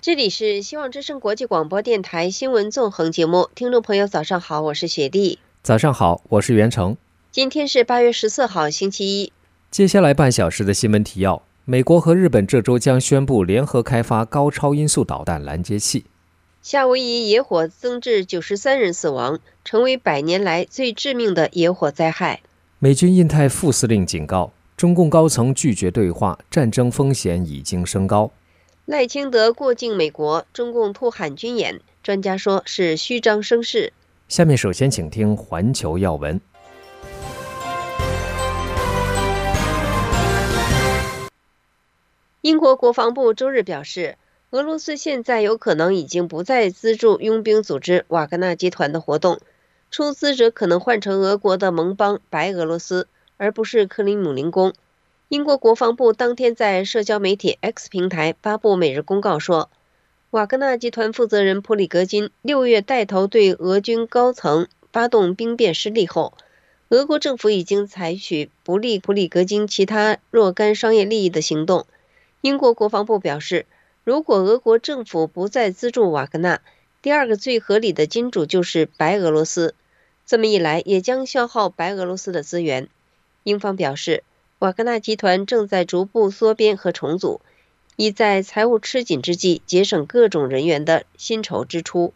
这里是希望之声国际广播电台新闻纵横节目，听众朋友早上好，我是雪莉。 早上好，我是袁成。 今天是8月14号星期一。 接下来半小时的新闻提要：美国和日本这周将宣布联合开发高超音速导弹拦截器。 夏威夷野火增至93人死亡，成为100年来最致命的野火灾害。 美军印太副司令警告，中共高层拒绝对话，战争风险已经升高。 赖清德过境美国，中共突喊军演，专家说是虚张声势。 下面首先请听环球要闻。 英国国防部周日表示，俄罗斯现在有可能已经不再资助佣兵组织瓦格纳集团的活动，出资者可能换成俄国的盟邦白俄罗斯，而不是克里姆林宫。英国国防部当天在社交媒体 X 平台发布每日公告说，瓦格纳集团负责人普里格金6月带头对俄军高层发动兵变失利后，俄国政府已经采取不利普里格金其他若干商业利益的行动。英国国防部表示，如果俄国政府不再资助瓦格纳，第二个最合理的金主就是白俄罗斯，这么一来也将消耗白俄罗斯的资源。英方表示，瓦格纳集团正在逐步缩编和重组，以在财务吃紧之际节省各种人员的薪酬支出。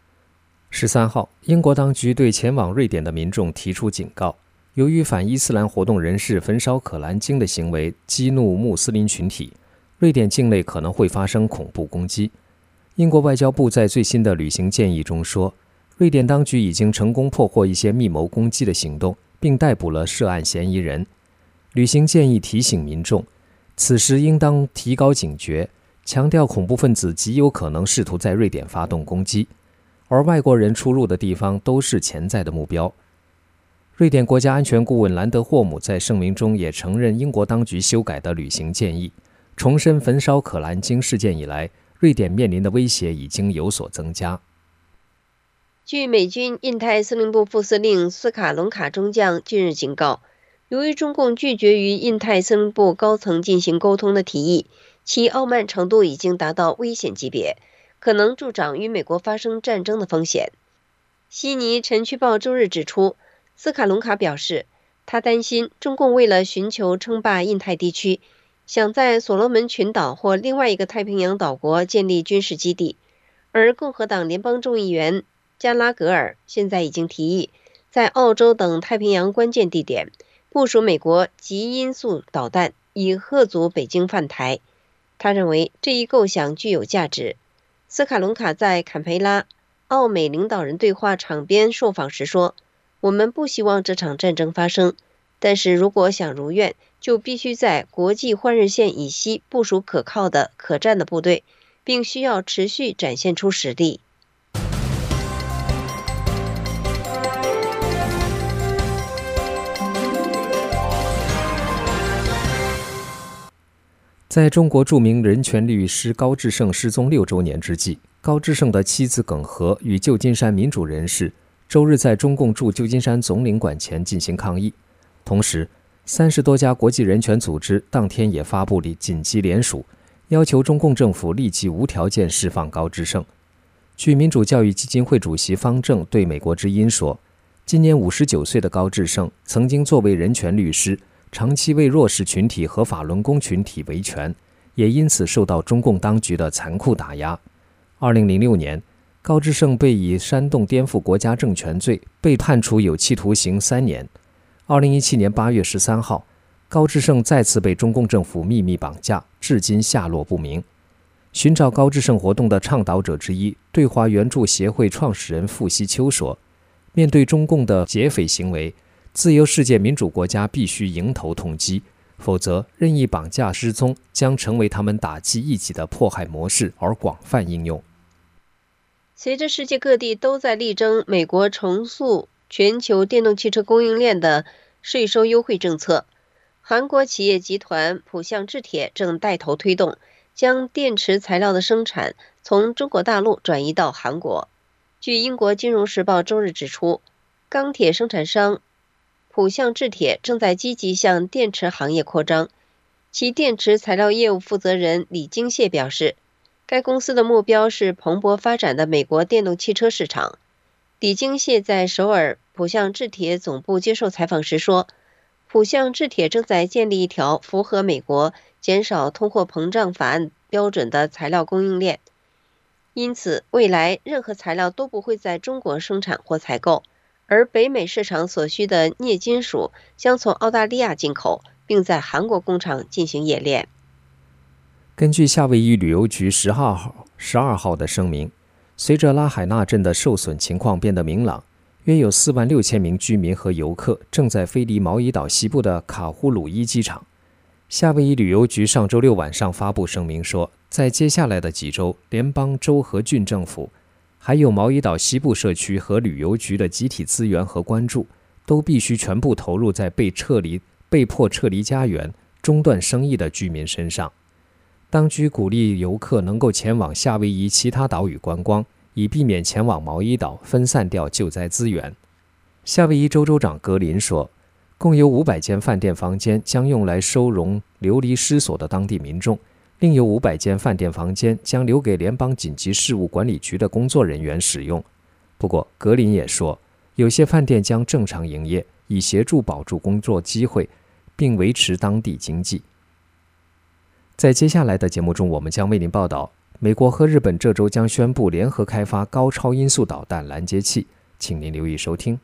13号，英国当局对前往瑞典的民众提出警告，由于反伊斯兰活动人士焚烧可兰经的行为激怒穆斯林群体，瑞典境内可能会发生恐怖攻击。英国外交部在最新的旅行建议中说，瑞典当局已经成功破获一些密谋攻击的行动，并逮捕了涉案嫌疑人。旅行建议提醒民众，此时应当提高警觉，强调恐怖分子极有可能试图在瑞典发动攻击，而外国人出入的地方都是潜在的目标。瑞典国家安全顾问兰德霍姆在声明中也承认英国当局修改的旅行建议，重申焚烧可兰经事件以来，瑞典面临的威胁已经有所增加。 据美军印太司令部副司令斯卡隆卡中将近日警告，由于中共拒绝与印太司令部高层进行沟通的提议，其傲慢程度已经达到危险级别，可能助长与美国发生战争的风险。悉尼晨区报周日指出，斯卡隆卡表示，他担心中共为了寻求称霸印太地区，想在所罗门群岛或另外一个太平洋岛国建立军事基地，而共和党联邦众议员加拉格尔现在已经提议在澳洲等太平洋关键地点部署美国极音速导弹，以吓阻北京犯台。他认为这一构想具有价值。斯卡隆卡在坎培拉澳美领导人对话场边受访时说，我们不希望这场战争发生，但是如果想如愿，就必须在国际换日线以西部署可靠的可战的部队，并需要持续展现出实力。 在中国著名人权律师高志胜失踪6周年之际，高志胜的妻子耿和与旧金山民主人士周日在中共驻旧金山总领馆前进行抗议。同时，30多家国际人权组织当天也发布了紧急联署，要求中共政府立即无条件释放高志胜。据民主教育基金会主席方正对美国之音说，今年59岁的高志胜曾经作为人权律师，长期为弱势群体和法轮功群体维权，也因此受到中共当局的残酷打压。2006年，高志胜被以煽动颠覆国家政权罪被判处有期徒刑3年。2017年8月13号，高志胜再次被中共政府秘密绑架，至今下落不明。寻找高志胜活动的倡导者之一，对华援助协会创始人傅西秋说，面对中共的劫匪行为，自由世界民主国家必须迎头痛击，否则任意绑架失踪将成为他们打击异己的迫害模式而广泛应用。 随着世界各地都在力争美国重塑全球电动汽车供应链的税收优惠政策，韩国企业集团浦项制铁正带头推动，将电池材料的生产从中国大陆转移到韩国。据英国金融时报周日指出，钢铁生产商浦项制铁正在积极向电池行业扩张。其电池材料业务负责人李金谢表示， 该公司的目标是蓬勃发展的美国电动汽车市场。李京燮在首尔浦项制铁总部接受采访时说，浦项制铁正在建立一条符合美国减少通货膨胀法案标准的材料供应链，因此未来任何材料都不会在中国生产或采购，而北美市场所需的镍金属将从澳大利亚进口，并在韩国工厂进行冶炼。 根据夏威夷旅游局12号的声明，随着拉海纳镇的受损情况变得明朗，约有46000名居民和游客正在飞离毛伊岛西部的卡胡鲁伊机场。夏威夷旅游局上周六晚上发布声明说，在接下来的几周，联邦、州和郡政府，还有毛伊岛西部社区和旅游局的集体资源和关注，都必须全部投入在被迫撤离家园、中断生意的居民身上。当局鼓励游客能够前往夏威夷其他岛屿观光，以避免前往毛伊岛分散掉救灾资源。夏威夷州州长格林说，共有500间饭店房间将用来收容流离失所的当地民众，另有500间饭店房间将留给联邦紧急事务管理局的工作人员使用。不过，格林也说，有些饭店将正常营业，以协助保住工作机会，并维持当地经济。在接下来的节目中，我们将为您报道，美国和日本这周将宣布联合开发高超音速导弹拦截器，请您留意收听。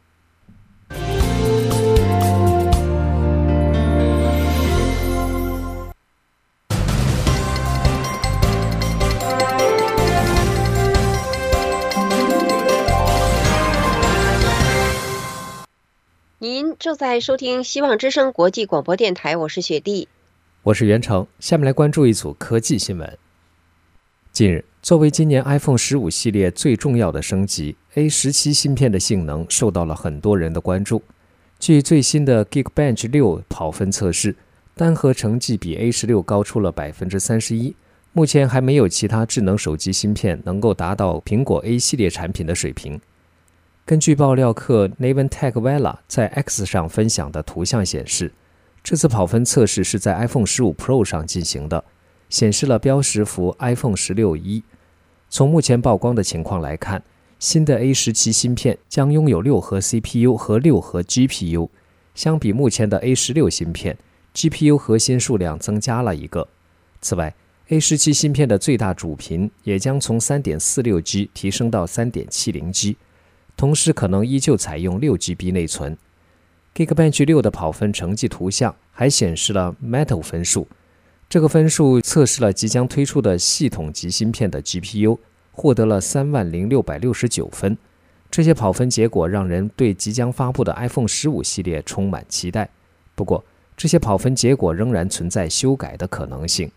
您正在收听希望之声国际广播电台，我是雪莉， 我是袁成。下面来关注一组科技新闻。近日，作为今年 iPhone 15系列最重要的升级， A17 芯片的性能受到了很多人的关注。据最新的 Geekbench 6跑分测试，单核成绩比 A16 高出了 31%。目前还没有其他智能手机芯片能够达到苹果 A 系列产品的水平。根据爆料客 Naven Techvela 在 X 上分享的图像显示，这次跑分测试是在 iPhone 15 Pro 上进行的，显示了标识符 iPhone 16E。从目前曝光的情况来看，新的 A17 芯片将拥有6核 CPU 和6核 GPU， 相比目前的 A16 芯片， GPU 核心数量增加了1个。此外， A17 芯片的最大主频也将从 3.46G 提升到 3.70G， 同时可能依旧采用 6GB 内存。Geekbench 6的跑分成绩图像还显示了 Metal 分数，这个分数测试了即将推出的系统级芯片的 GPU， 获得了30669分。这些跑分结果让人对即将发布的 iPhone 15系列充满期待。不过，这些跑分结果仍然存在修改的可能性。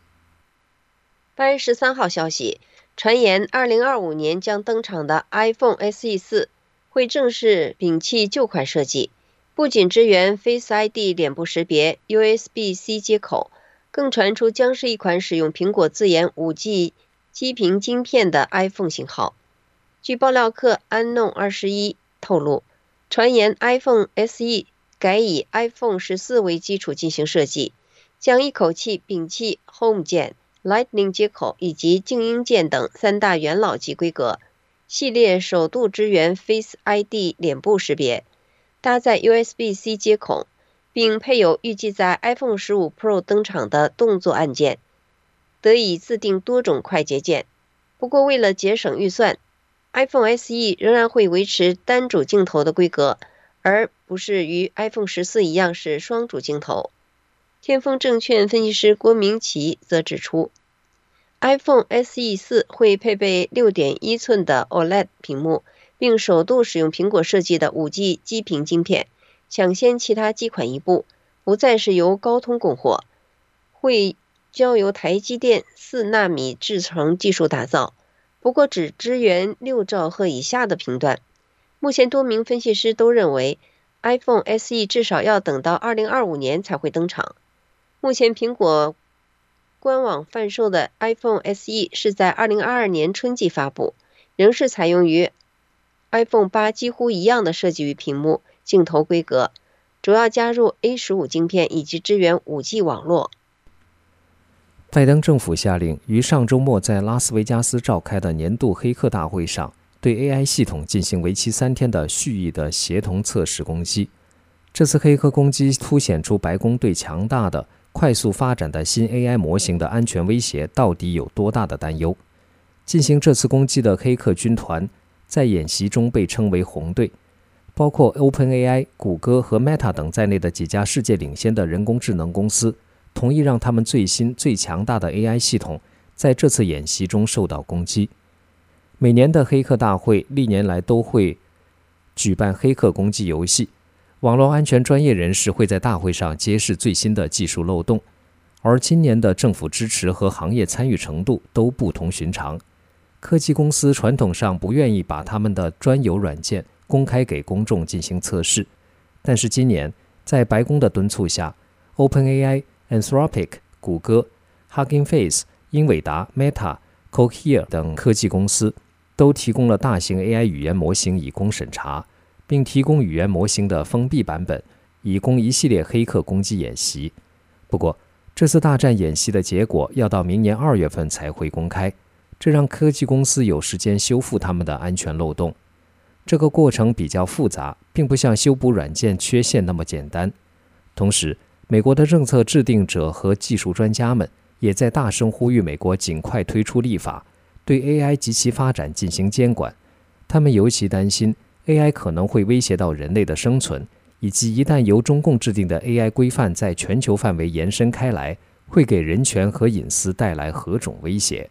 8月13号消息，传言2025年将登场的 iPhone SE 4会正式摒弃旧款设计，不仅支援 Face ID 脸部识别、USB-C 接口，更传出将是一款使用苹果自研 5G 基频晶片的 iPhone 型号。据爆料客 Unknown21 透露，传言 iPhone SE 改以 iPhone 14为基础进行设计，将一口气摒弃 Home 键、Lightning 接口以及静音键等3大元老级规格，系列首度支援 Face ID 脸部识别，搭载 USB-C 接口，并配有预计在 iPhone 15 Pro 登场的动作按键，得以自定多种快捷键。不过为了节省预算， iPhone SE 仍然会维持单主镜头的规格，而不是与 iPhone 14一样是双主镜头。天风证券分析师郭明奇则指出， iPhone SE 4会配备 6.1 寸的 OLED 屏幕，并首度使用苹果设计的 5G 基频晶片，抢先其他机款一步，不再是由高通供货，会交由台积电4纳米制程技术打造，不过只支援6兆赫以下的频段。目前多名分析师都认为 iPhone SE 至少要等到2025年才会登场。目前苹果官网贩售的 iPhone SE 是在2022年春季发布，仍是采用于 iPhone 8几乎一样的设计与屏幕、镜头规格，主要加入 A15 晶片以及支援 5G 网络。 拜登政府下令于上周末在拉斯维加斯召开的年度黑客大会上，对 AI 系统进行为期3天的蓄意的协同测试攻击。这次黑客攻击凸显出白宫对强大的、快速发展的新 AI 模型的安全威胁到底有多大的担忧。进行这次攻击的黑客军团在演习中被称为红队，包括 OpenAI、谷歌和 Meta 等在内的几家世界领先的人工智能公司同意让他们最新最强大的 AI 系统在这次演习中受到攻击。每年的黑客大会历年来都会举办黑客攻击游戏，网络安全专业人士会在大会上揭示最新的技术漏洞，而今年的政府支持和行业参与程度都不同寻常。科技公司传统上不愿意把他们的专有软件公开给公众进行测试，但是今年在白宫的敦促下， OpenAI、Anthropic、谷歌、Hugging Face、英伟达、Meta、Cohere 等科技公司都提供了大型 AI 语言模型以供审查，并提供语言模型的封闭版本，以供一系列黑客攻击演习。不过，这次大战演习的结果要到明年2月份才会公开，这让科技公司有时间修复他们的安全漏洞。这个过程比较复杂，并不像修补软件缺陷那么简单。同时，美国的政策制定者和技术专家们也在大声呼吁美国尽快推出立法，对 AI 及其发展进行监管。他们尤其担心 AI 可能会威胁到人类的生存，以及一旦由中共制定的 AI 规范在全球范围延伸开来，会给人权和隐私带来何种威胁。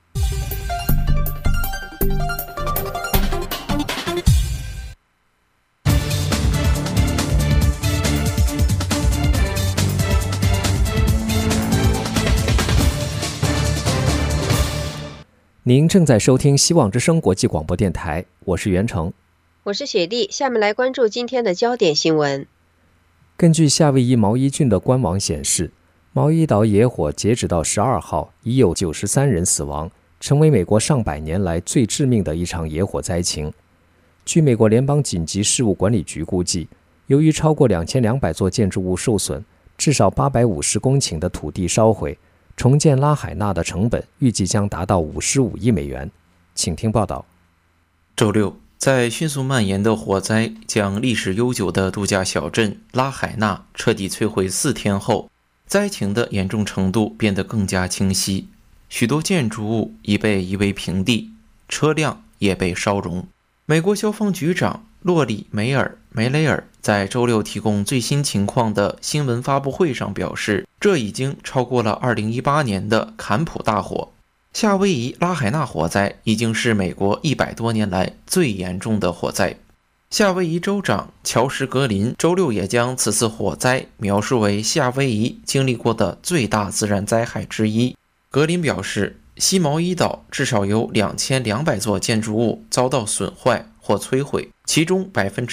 您正在收听希望之声国际广播电台，我是袁成， 我是雪莉。下面来关注今天的焦点新闻。 根据夏威夷毛伊郡的官网显示，毛伊岛野火截止到12号已有93人死亡，成为美国上百年来最致命的一场野火灾情。据美国联邦紧急事务管理局估计，由于超过2200座建筑物受损，至少850公顷的土地烧毁，重建拉海纳的成本预计将达到55亿美元。请听报道。 周六，在迅速蔓延的火灾将历史悠久的度假小镇拉海纳彻底摧毁4天后，灾情的严重程度变得更加清晰。许多建筑物已被夷为平地，车辆也被烧融。美国消防局长洛里梅雷尔在周六提供最新情况的新闻发布会上表示，这已经超过了2018年的坎普大火。夏威夷拉海纳火灾已经是美国100多年来最严重的火灾。夏威夷州长乔什·格林周六也将此次火灾描述为夏威夷经历过的最大自然灾害之一。格林表示，西毛伊岛至少有2200座建筑物遭到损坏或摧毁，其中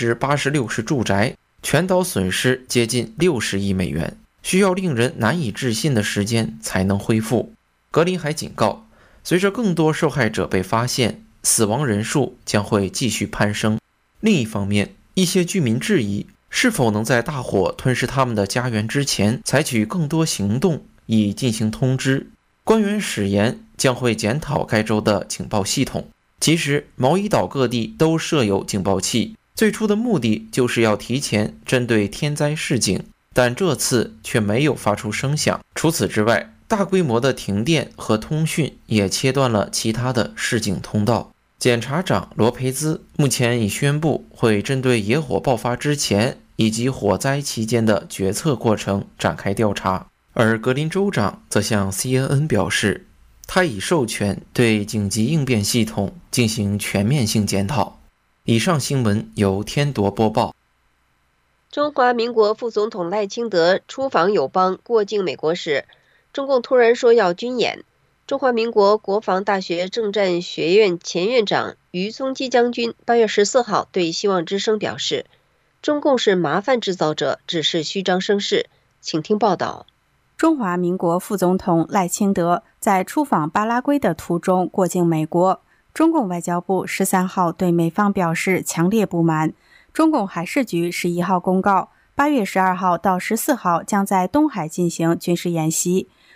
86%是住宅，全岛损失接近60亿美元，需要令人难以置信的时间才能恢复。格林还警告，随着更多受害者被发现，死亡人数将会继续攀升。另一方面，一些居民质疑是否能在大火吞噬他们的家园之前采取更多行动以进行通知。官员誓言将会检讨该州的警报系统。其实毛伊岛各地都设有警报器，最初的目的就是要提前针对天灾示警，但这次却没有发出声响。除此之外，大规模的停电和通讯也切断了其他的示警通道。检察长罗培兹目前已宣布会针对野火爆发之前以及火灾期间的决策过程展开调查，而格林州长则向 CNN 表示，他已授权对紧急应变系统进行全面性检讨。以上新闻由天铎播报。 中华民国副总统赖清德出访友邦过境美国时，中共突然说要军演。中华民国国防大学政战学院前院长于宗基将军8月14号对希望之声表示，中共是麻烦制造者，只是虚张声势。请听报道。 中华民国副总统赖清德在出访巴拉圭的途中过境美国，中共外交部13号对美方表示强烈不满。中共海事局11号公告，8月12号到14号将在东海进行军事演习。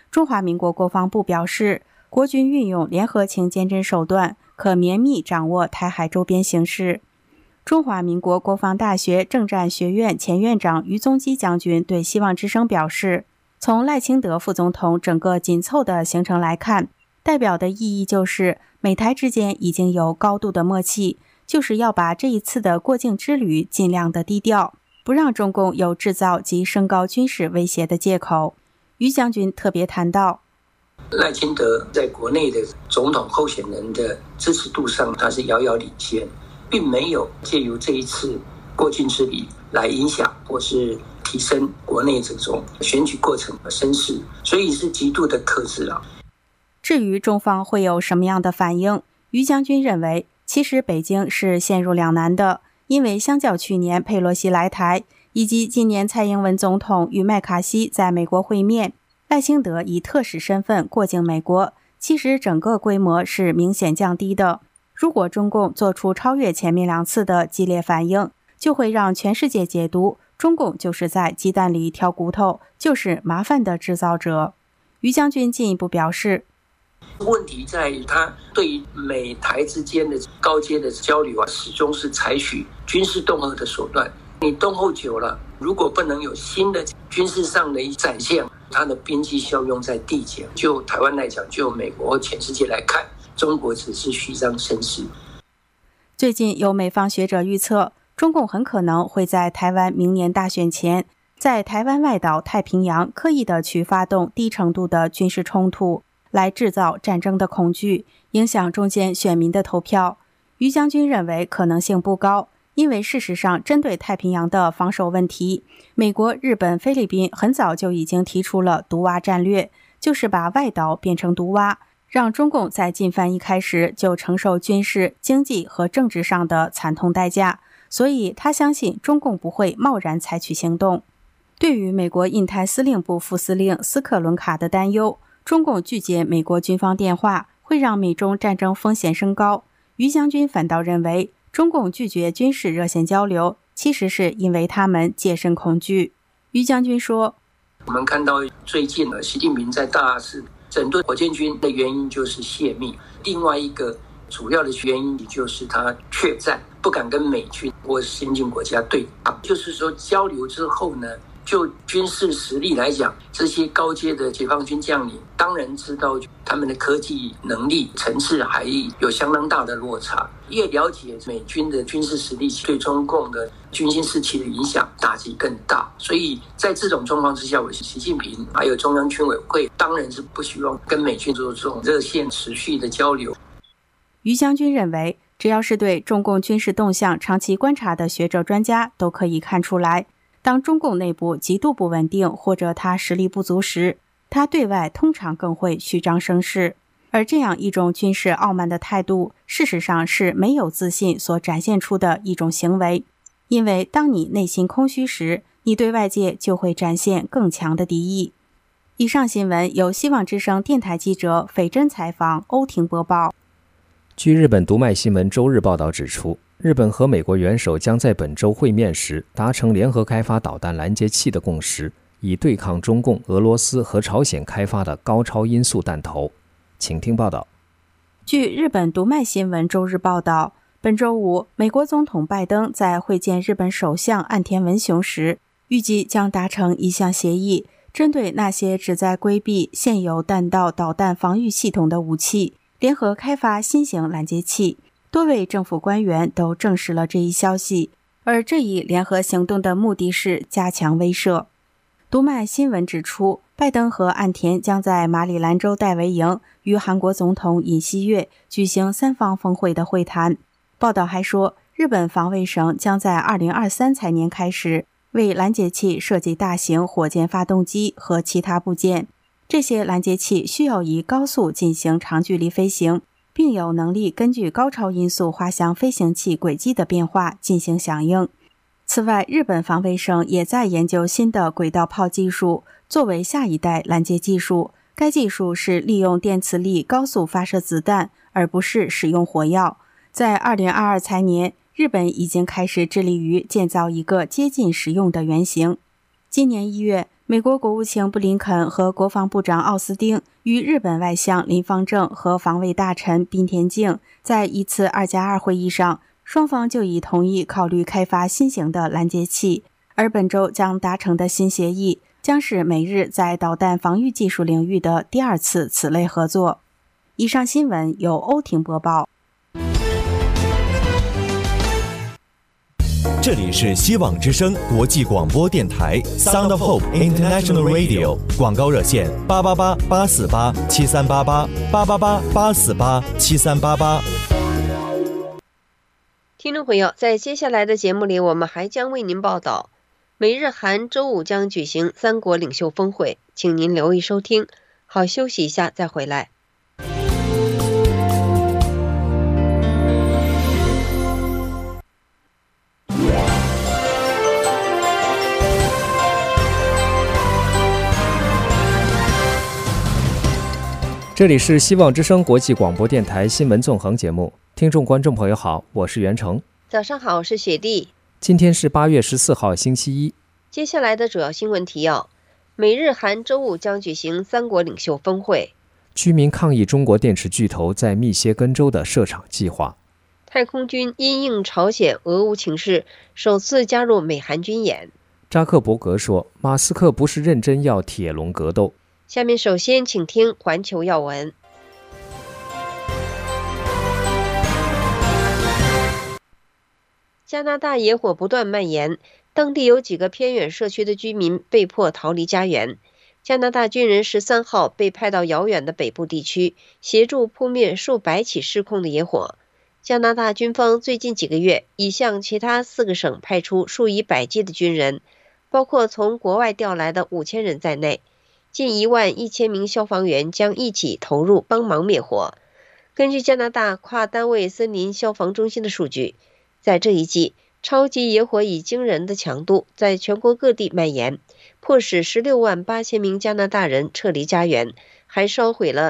中华民国国防部表示，国军运用联合情监侦手段，可绵密掌握台海周边形势。中华民国国防大学政战学院前院长于宗基将军对希望之声表示，从赖清德副总统整个紧凑的行程来看，代表的意义就是美台之间已经有高度的默契，就是要把这一次的过境之旅尽量的低调，不让中共有制造及升高军事威胁的借口。于将军特别谈到， 赖清德在国内的总统候选人的支持度上，他是遥遥领先，并没有借由这一次过境之旅来影响或是提升国内这种选举过程的声势，所以是极度的克制啊。 至于中方会有什么样的反应，于将军认为，其实北京是陷入两难的，因为相较去年佩洛西来台，以及今年蔡英文总统与麦卡锡在美国会面，赖清德以特使身份过境美国，其实整个规模是明显降低的。如果中共做出超越前面2次的激烈反应，就会让全世界解读中共就是在鸡蛋里挑骨头，就是麻烦的制造者。于将军进一步表示， 问题在于他对于美台之间的高阶的交流始终是采取军事恫吓的手段。你恫吓久了，如果不能有新的军事上的展现，它的边际效用在递减。就台湾来讲，就美国全世界来看，中国只是虚张声势。 最近有美方学者预测，中共很可能会在台湾明年大选前，在台湾外岛太平洋刻意的去发动低程度的军事冲突，来制造战争的恐惧，影响中间选民的投票。于将军认为可能性不高，因为事实上针对太平洋的防守问题，美国、日本、菲律宾很早就已经提出了毒蛙战略，就是把外岛变成毒蛙，让中共在进犯一开始就承受军事、经济和政治上的惨痛代价，所以他相信中共不会贸然采取行动。对于美国印太司令部副司令斯克伦卡的担忧，中共拒接美国军方电话会让美中战争风险升高，于将军反倒认为中共拒绝军事热线交流，其实是因为他们戒慎恐惧。于将军说， 我们看到最近习近平在大肆整顿火箭军的原因就是泄密，另外一个主要的原因就是他怯战，不敢跟美军或先进国家对抗。就是说交流之后呢，就军事实力来讲，这些高阶的解放军将领当然知道他们的科技能力层次还有相当大的落差，越了解美军的军事实力，对中共的军心士气的影响打击更大。所以在这种状况之下，习近平还有中央军委会当然是不希望跟美军做这种热线持续的交流。 于将军认为，只要是对中共军事动向长期观察的学者专家都可以看出来，当中共内部极度不稳定或者他实力不足时，他对外通常更会虚张声势。而这样一种军事傲慢的态度，事实上是没有自信所展现出的一种行为。因为当你内心空虚时，你对外界就会展现更强的敌意。以上新闻由希望之声电台记者斐真采访，欧婷播报。 据日本读卖新闻周日报道指出，日本和美国元首将在本周会面时达成联合开发导弹拦截器的共识，以对抗中共、俄罗斯和朝鲜开发的高超音速弹头。请听报道。 据日本读卖新闻周日报道，本周五，美国总统拜登在会见日本首相岸田文雄时，预计将达成一项协议，针对那些旨在规避现有弹道导弹防御系统的武器，联合开发新型拦截器。多位政府官员都证实了这一消息，而这一联合行动的目的是加强威慑。读卖新闻指出，拜登和岸田将在马里兰州戴维营与韩国总统尹锡悦举行3方峰会的会谈。报道还说，日本防卫省将在2023财年开始为拦截器设计大型火箭发动机和其他部件。这些拦截器需要以高速进行长距离飞行，并有能力根据高超音速滑翔飞行器轨迹的变化进行响应。此外，日本防卫省也在研究新的轨道炮技术，作为下一代拦截技术。该技术是利用电磁力高速发射子弹，而不是使用火药。在2022财年，日本已经开始致力于建造一个接近实用的原型。 今年1月，美国国务卿布林肯和国防部长奥斯汀与日本外相林芳正和防卫大臣滨田敬在一次2+2会议上，双方就已同意考虑开发新型的拦截器，而本周将达成的新协议将是美日在导弹防御技术领域的第2次此类合作。以上新闻由欧婷播报。 这里是希望之声国际广播电台 Sound of Hope International Radio， 广告热线888-848-7388，888-848-7388。 听众朋友，在接下来的节目里，我们还将为您报道美日韩周5将举行3国领袖峰会，请您留意收听。好，休息一下再回来。 这里是希望之声国际广播电台新闻纵横节目，听众观众朋友好，我是袁成。 早上好，我是雪莉。 今天是8月14号星期一。 接下来的主要新闻提要：美日韩周5将举行3国领袖峰会； 居民抗议中国电池巨头在密歇根州的设厂计划； 太空军因应朝鲜俄乌情势，首次加入美韩军演； 扎克伯格说，马斯克不是认真要铁笼格斗。 下面首先请听环球要闻。加拿大野火不断蔓延，当地有几个偏远社区的居民被迫逃离家园。加拿大军人13号被派到遥远的北部地区，协助扑灭数百起失控的野火。加拿大军方最近几个月已向其他4个省派出数以百计的军人，包括从国外调来的5000人在内。近11000名消防员将一起投入帮忙灭火。根据加拿大跨单位森林消防中心的数据，在这一季，超级野火以惊人的强度在全国各地蔓延，迫使168000名加拿大人撤离家园，还烧毁了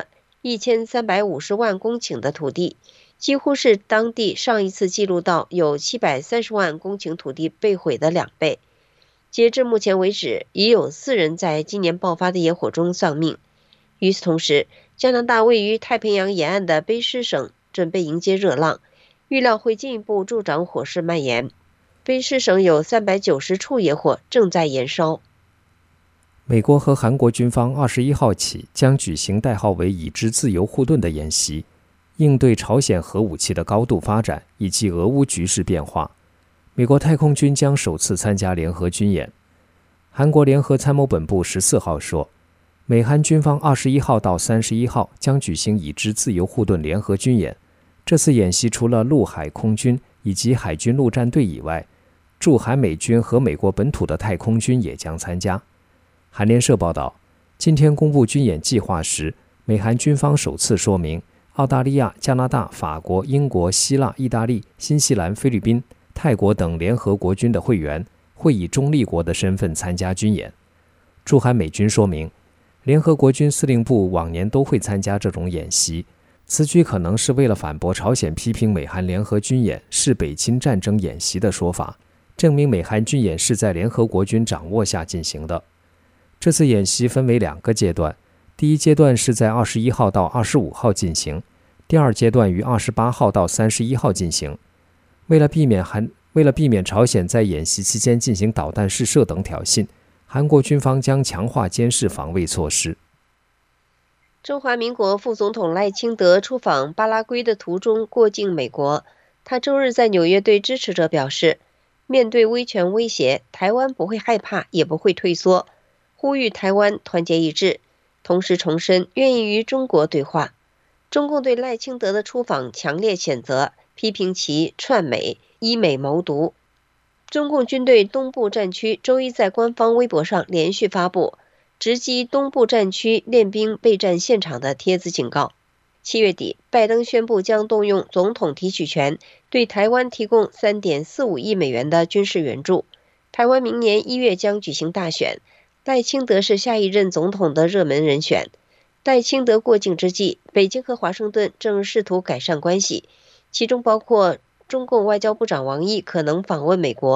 1350万公顷的土地，几乎是当地上一次记录到有730万公顷土地被毁的2倍。截至目前为止，已有4人在今年爆发的野火中丧命。与此同时，加拿大位于太平洋沿岸的卑诗省准备迎接热浪，预料会进一步助长火势蔓延。卑诗省有390处野火正在延烧。 美国和韩国军方21号起将举行代号为已知自由护盾的演习，应对朝鲜核武器的高度发展以及俄乌局势变化。美国太空军将首次参加联合军演。韩国联合参谋本部14号说，美韩军方21号到31号将举行已知自由护盾联合军演。这次演习除了陆海空军以及海军陆战队以外，驻韩美军和美国本土的太空军也将参加。韩联社报道，今天公布军演计划时，美韩军方首次说明，澳大利亚、加拿大、法国、英国、希腊、意大利、新西兰、菲律宾、泰国等联合国军的会员会以中立国的身份参加军演。驻韩美军说明，联合国军司令部往年都会参加这种演习，此举可能是为了反驳朝鲜批评美韩联合军演是北侵战争演习的说法，证明美韩军演是在联合国军掌握下进行的。这次演习分为2个阶段，第一阶段是在21号到25号进行，第二阶段于28号到31号进行。为了避免朝鲜在演习期间进行导弹试射等挑衅，韩国军方将强化监视防卫措施。 中华民国副总统赖清德出访巴拉圭的途中过境美国，他周日在纽约对支持者表示，面对威权威胁，台湾不会害怕，也不会退缩，呼吁台湾团结一致，同时重申愿意与中国对话。中共对赖清德的出访强烈谴责，批评其串美、以美谋独。中共军队东部战区周一在官方微博上连续发布直击东部战区练兵备战现场的帖子，警告7月底，拜登宣布将动用总统提取权，对台湾提供3.45亿美元的军事援助。台湾明年1月将举行大选，赖清德是下一任总统的热门人选。赖清德过境之际，北京和华盛顿正试图改善关系，其中包括中共外交部长王毅可能访问美国，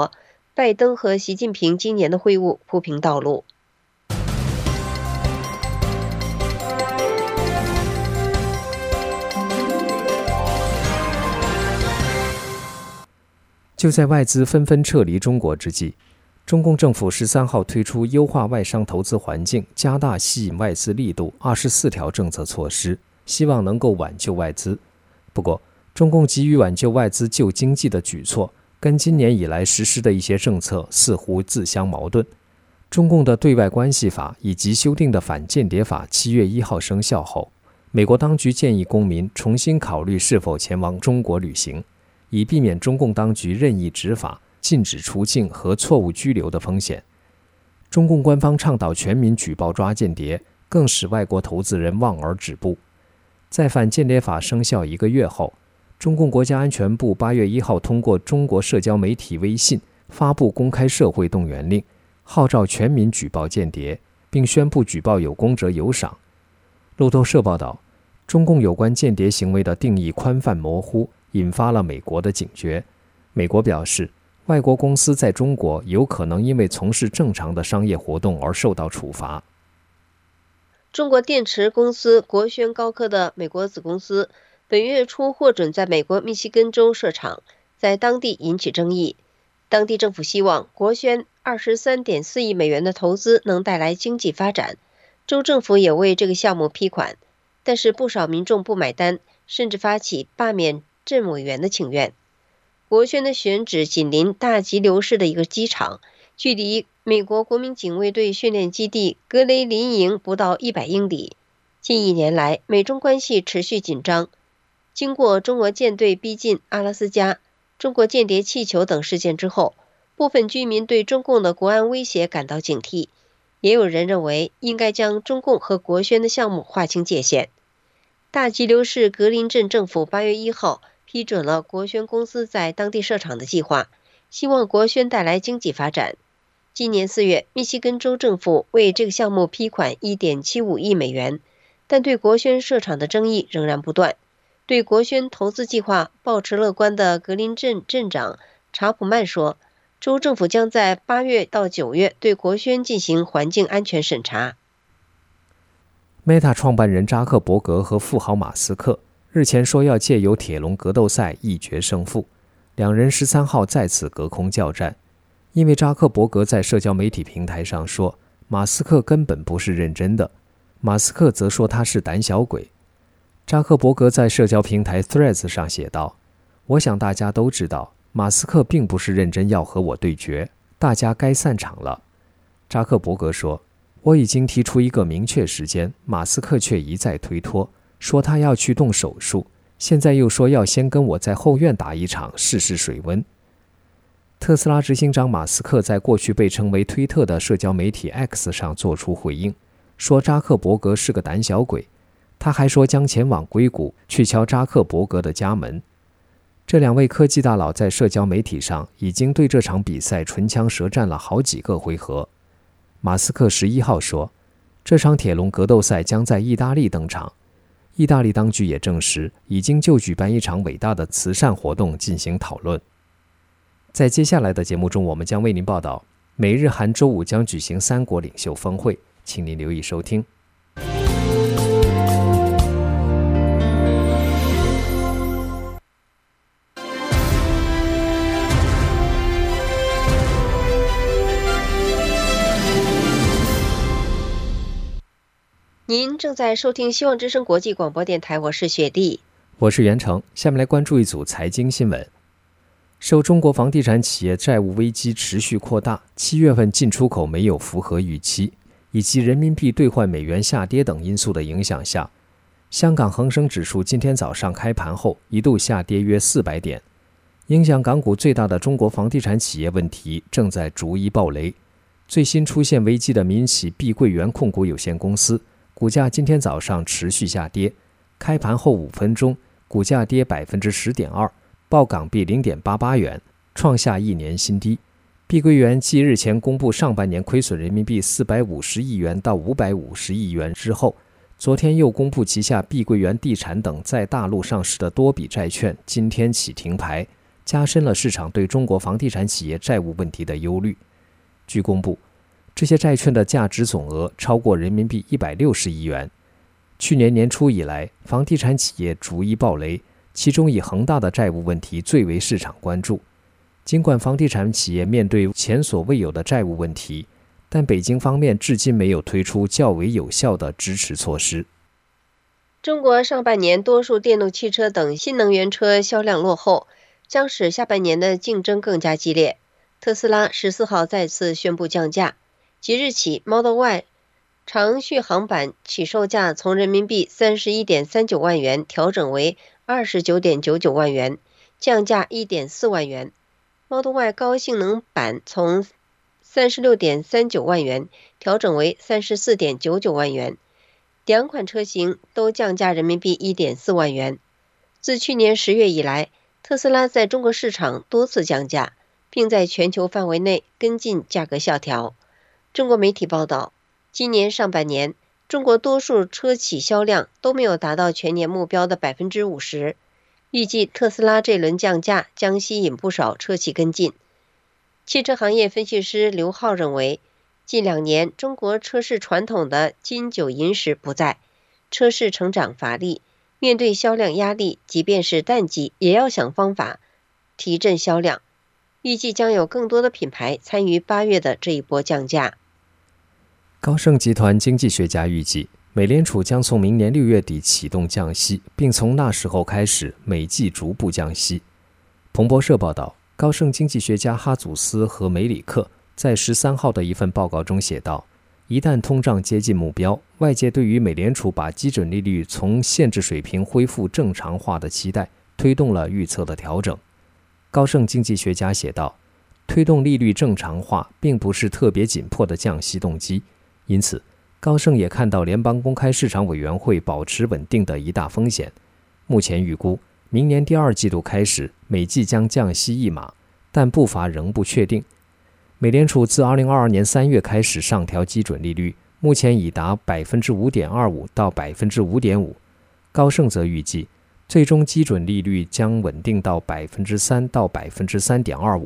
拜登和习近平今年的会晤铺平道路。 就在外资纷纷撤离中国之际，中共政府13号推出优化外商投资环境、加大吸引外资力度24条政策措施，希望能够挽救外资。不过，中共急于挽救外资救经济的举措，跟今年以来实施的一些政策似乎自相矛盾。中共的对外关系法以及修订的反间谍法7月1号生效后，美国当局建议公民重新考虑是否前往中国旅行，以避免中共当局任意执法、禁止出境和错误拘留的风险。中共官方倡导全民举报抓间谍，更使外国投资人望而止步。在反间谍法生效1个月后，中共国家安全部8月1号通过中国社交媒体微信发布公开社会动员令，号召全民举报间谍，并宣布举报有功者有赏。路透社报道，中共有关间谍行为的定义宽泛模糊，引发了美国的警觉。美国表示，外国公司在中国有可能因为从事正常的商业活动而受到处罚。 中国电池公司国轩高科的美国子公司本月初获准在美国密西根州设厂，在当地引起争议。当地政府希望国轩23.4亿美元的投资能带来经济发展，州政府也为这个项目批款，但是不少民众不买单，甚至发起罢免镇委员的请愿。国轩的选址紧邻大急流市的一个机场，距离美国国民警卫队训练基地格雷林营不到100英里。近1年来，美中关系持续紧张。经过中国舰队逼近阿拉斯加、中国间谍气球等事件之后，部分居民对中共的国安威胁感到警惕，也有人认为应该将中共和国轩的项目划清界限。大急流市格林镇政府8月1号批准了国轩公司在当地设厂的计划，希望国轩带来经济发展。今年4月，密西根州政府为这个项目批款1.75亿美元，但对国轩设厂的争议仍然不断。对国轩投资计划抱持乐观的格林镇镇长查普曼说，州政府将在8月到9月对国轩进行环境安全审查。 Meta 创办人扎克伯格和富豪马斯克日前说要借由铁笼格斗赛一决胜负，两人13号再次隔空交战。因为扎克伯格在社交媒体平台上说马斯克根本不是认真的，马斯克则说他是胆小鬼。扎克伯格在社交平台 Threads 上写道，我想大家都知道马斯克并不是认真要和我对决，大家该散场了。扎克伯格说，我已经提出一个明确时间，马斯克却一再推脱，说他要去动手术，现在又说要先跟我在后院打一场试试水温。特斯拉执行长马斯克在过去被称为推特的社交媒体 X 上做出回应，说扎克伯格是个胆小鬼。他还说将前往硅谷去敲扎克伯格的家门。这两位科技大佬在社交媒体上已经对这场比赛唇枪舌战了好几个回合。马斯克11号说，这场铁笼格斗赛将在意大利登场。意大利当局也证实，已经就举办一场伟大的慈善活动进行讨论。在接下来的节目中，我们将为您报道，美日韩周五将举行3国领袖峰会，请您留意收听。 您正在收听希望之声国际广播电台，我是雪莉， 我是袁成。下面来关注一组财经新闻。受中国房地产企业债务危机持续扩大，7月份进出口没有符合预期，以及人民币兑换美元下跌等因素的影响下，香港恒生指数今天早上开盘后一度下跌约400点。影响港股最大的中国房地产企业问题正在逐一爆雷。最新出现危机的民企碧桂园控股有限公司股价今天早上持续下跌，开盘后5分钟，股价跌 10.2%， 报港币 0.88 元，创下1年新低。碧桂园继日前公布上半年亏损人民币450亿元到550亿元之后，昨天又公布旗下碧桂园地产等在大陆上市的多笔债券今天起停牌， 加深了市场对中国房地产企业债务问题的忧虑。据公布，这些债券的价值总额超过人民币160亿元。去年年初以来，房地产企业逐一爆雷，其中以恒大的债务问题最为市场关注。尽管房地产企业面对前所未有的债务问题，但北京方面至今没有推出较为有效的支持措施。 中国上半年多数电动汽车等新能源车销量落后，将使下半年的竞争更加激烈。特斯拉14号再次宣布降价，即日起 Model Y 长续航版起售价从人民币31.39万元调整为29.99万元，降价1.4万元。Model Y 高性能版从36.39万元调整为34.99万元，两款车型都降价人民币1.4万元。自去年10月以来，特斯拉在中国市场多次降价，并在全球范围内跟进价格下调。中国媒体报道，今年上半年，中国多数车企销量都没有达到全年目标的50%，预计特斯拉这轮降价将吸引不少车企跟进。汽车行业分析师刘浩认为，近2年中国车市传统的金九银十不在，车市成长乏力，面对销量压力，即便是淡季也要想方法提振销量。预计将有更多的品牌参与8月的这一波降价。 高盛集团经济学家预计，美联储将从明年6月底启动降息，并从那时候开始每季逐步降息。彭博社报道，高盛经济学家哈祖斯和梅里克在13号的一份报告中写道，一旦通胀接近目标，外界对于美联储把基准利率从限制水平恢复正常化的期待，推动了预测的调整。高盛经济学家写道，推动利率正常化并不是特别紧迫的降息动机，因此高盛也看到联邦公开市场委员会保持稳定的一大风险。目前预估明年第2季度开始每季将降息1码，但步伐仍不确定。美联储自2022年3月开始上调基准利率，目前已达 5.25% 到 5.5%。 高盛则预计最终基准利率将稳定到 3% 到 3.25%。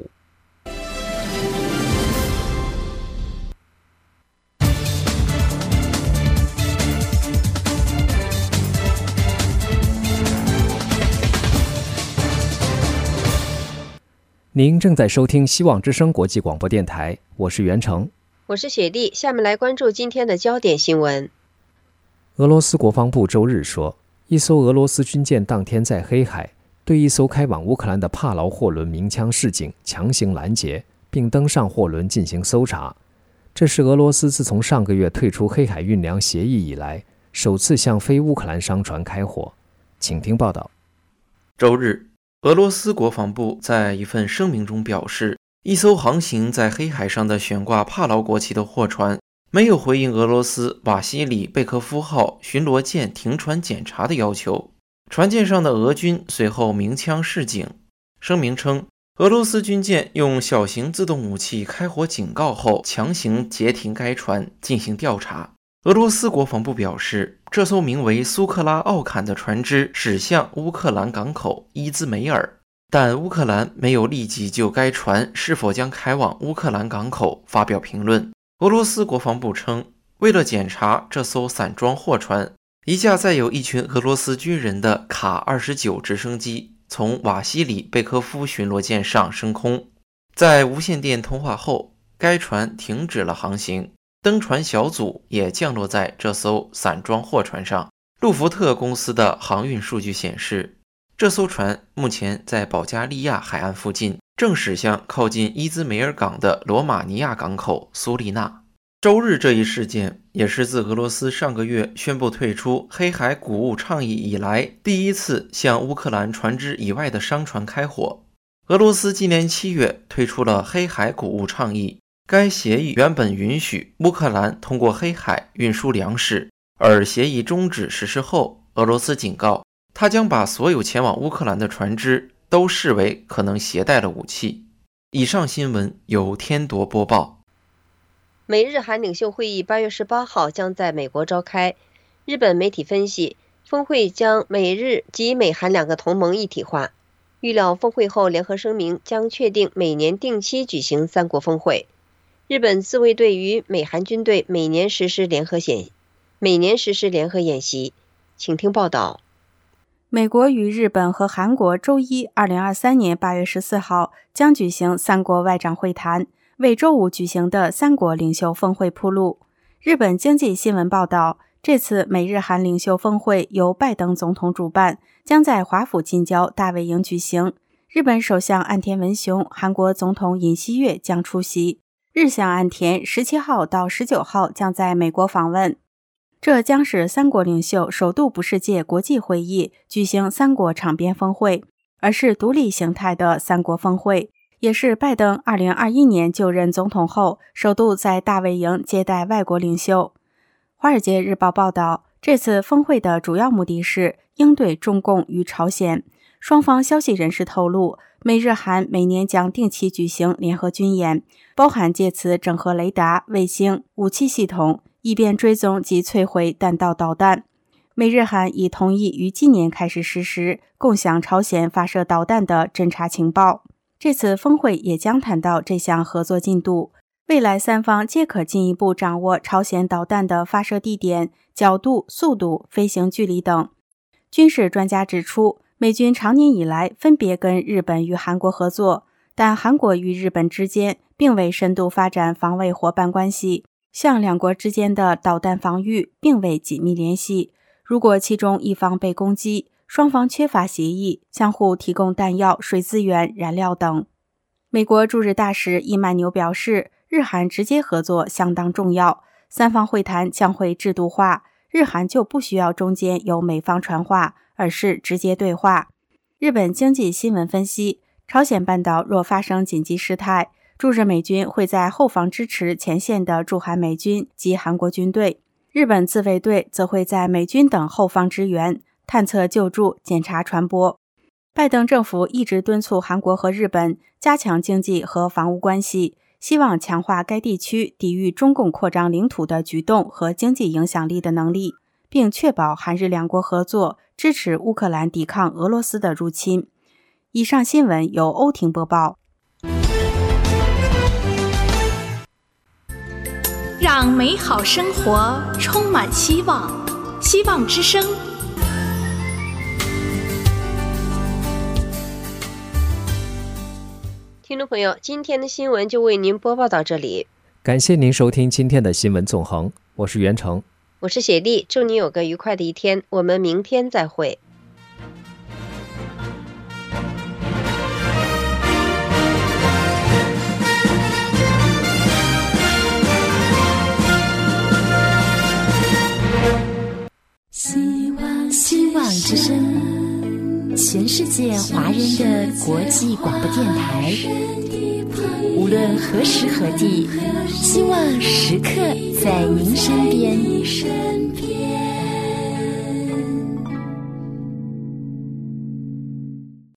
您正在收听希望之声国际广播电台，我是袁成， 我是雪莉。下面来关注今天的焦点新闻。 俄罗斯国防部周日说，一艘俄罗斯军舰当天在黑海对一艘开往乌克兰的帕劳货轮鸣枪示警，强行拦截，并登上货轮进行搜查。这是俄罗斯自从上个月退出黑海运粮协议以来，首次向非乌克兰商船开火。请听报道。 周日，俄罗斯国防部在一份声明中表示，一艘航行在黑海上的悬挂帕劳国旗的货船没有回应俄罗斯瓦西里贝科夫号巡逻舰停船检查的要求。船舰上的俄军随后鸣枪示警。声明称，俄罗斯军舰用小型自动武器开火警告后，强行截停该船进行调查。俄罗斯国防部表示，这艘名为苏克拉奥坎的船只驶向乌克兰港口伊兹梅尔，但乌克兰没有立即就该船是否将开往乌克兰港口发表评论。俄罗斯国防部称，为了检查这艘散装货船，一架载有一群俄罗斯军人的卡29直升机从瓦西里贝科夫巡逻舰上升空。在无线电通话后，该船停止了航行。登船小组也降落在这艘散装货船上。路福特公司的航运数据显示，这艘船目前在保加利亚海岸附近，正驶向靠近伊兹梅尔港的罗马尼亚港口苏利纳。周日这一事件也是自俄罗斯上个月宣布退出黑海谷物倡议以来，第一次向乌克兰船只以外的商船开火。俄罗斯今年7月退出了黑海谷物倡议，该协议原本允许乌克兰通过黑海运输粮食，而协议终止实施后，俄罗斯警告，他将把所有前往乌克兰的船只都视为可能携带了武器。以上新闻由天铎播报。 美日韩领袖会议8月18号将在美国召开。日本媒体分析，峰会将美日及美韩2个同盟一体化。 预料峰会后联合声明将确定每年定期举行三国峰会。日本自卫队与美韩军队每年实施联合演习。请听报道。 美国与日本和韩国周一2023年8月14号将举行三国外长会谈，为周五举行的三国领袖峰会铺路。日本经济新闻报道，这次美日韩领袖峰会由拜登总统主办，将在华府近郊大卫营举行。日本首相岸田文雄、韩国总统尹锡悦将出席。日相岸田17号到19号将在美国访问。这将是三国领袖首度不是借国际会议举行三国场边峰会，而是独立形态的三国峰会，也是拜登2021年就任总统后首度在大卫营接待外国领袖。华尔街日报报道，这次峰会的主要目的是应对中共与朝鲜。双方消息人士透露，美日韩每年将定期举行联合军演，包含借此整合雷达、卫星、武器系统，以便追踪及摧毁弹道导弹。美日韩已同意于今年开始实施共享朝鲜发射导弹的侦察情报。这次峰会也将谈到这项合作进度。未来三方皆可进一步掌握朝鲜导弹的发射地点、角度、速度、飞行距离等。军事专家指出，美军长年以来分别跟日本与韩国合作，但韩国与日本之间并未深度发展防卫伙伴关系，向两国之间的导弹防御并未紧密联系。如果其中一方被攻击，双方缺乏协议，相互提供弹药、水资源、燃料等。美国驻日大使伊曼纽表示，日韩直接合作相当重要，三方会谈将会制度化，日韩就不需要中间有美方传话，而是直接对话。日本经济新闻分析，朝鲜半岛若发生紧急事态，驻日美军会在后方支持前线的驻韩美军及韩国军队，日本自卫队则会在美军等后方支援，探测救助、检查传播。拜登政府一直敦促韩国和日本加强经济和防务关系，希望强化该地区抵御中共扩张领土的举动和经济影响力的能力，并确保韩日两国合作支持乌克兰抵抗俄罗斯的入侵。以上新闻由欧婷播报。 让美好生活充满希望，希望之声。 听众朋友，今天的新闻就为您播报到这里， 感谢您收听今天的新闻纵横，我是袁成， 我是雪莉，祝你有个愉快的一天，我们明天再会。 希望之声，全世界华人的国际广播电台，无论何时何地，希望时刻在您身边。